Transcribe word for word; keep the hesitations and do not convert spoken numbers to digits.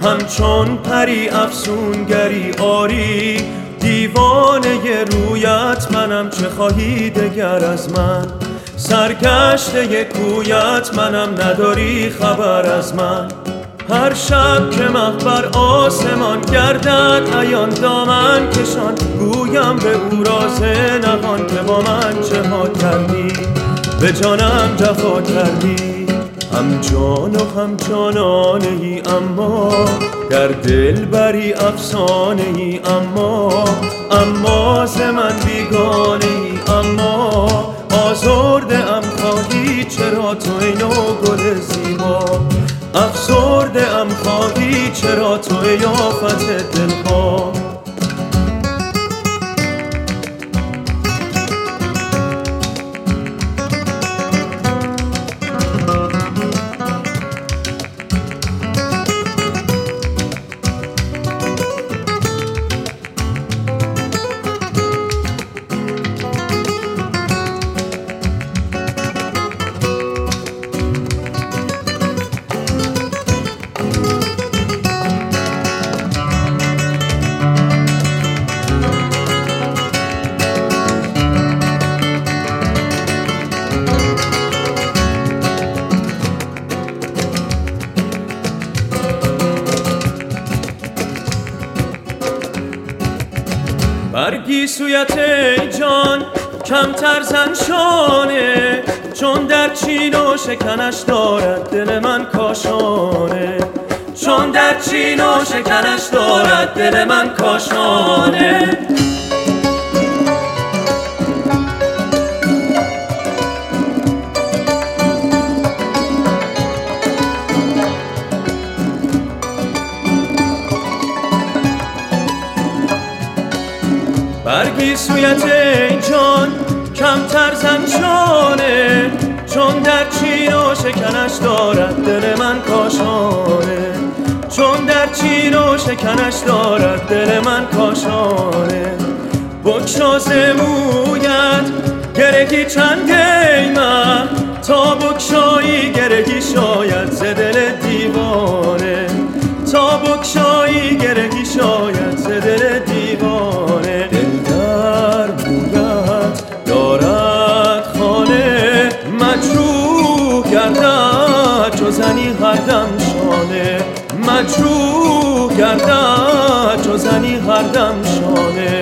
همچون پری افسونگری آری، دیوانه رویت منم، چه خواهی دگر از من؟ سرگشته کویت منم، نداری خبر از من. هر شب که مه بر آسمان گردد عیان دامن کشان، گویم به او راز نهان که با من چه ها کردی، به جانم جفا کردی. هم جان و هم جانانه ای اما در دل بری افسانه ای، اما اما ز من بیگانه ای، اما آزرده ام خواهی چرا تو ای نو گل زیبا، افسرده ام خواهی چرا تو ای آفت دلها. برگی سویت ای جان کمتر زن شانه، چون در چین و شکنش دارد دل من کاشانه، چون در چین و شکنش دارد دل من کاشانه. برگی سویت ای جان کمتر زن شانه، چون در چین و شکنش دارد دل من کاشانه، چون در چین و شکنش دارد دل من کاشانه. بگشا ز مویت گرهی چند ای مه، تا بگشایی گرهی شاید ز دل دیوانه، تا بگشایی گرهی شاید ز دل دیوانه. دل در مویت دارد خانه، مجروح گردد چو زنی هر دم شانه، مجروح گردد چو زنی هر دم شانه.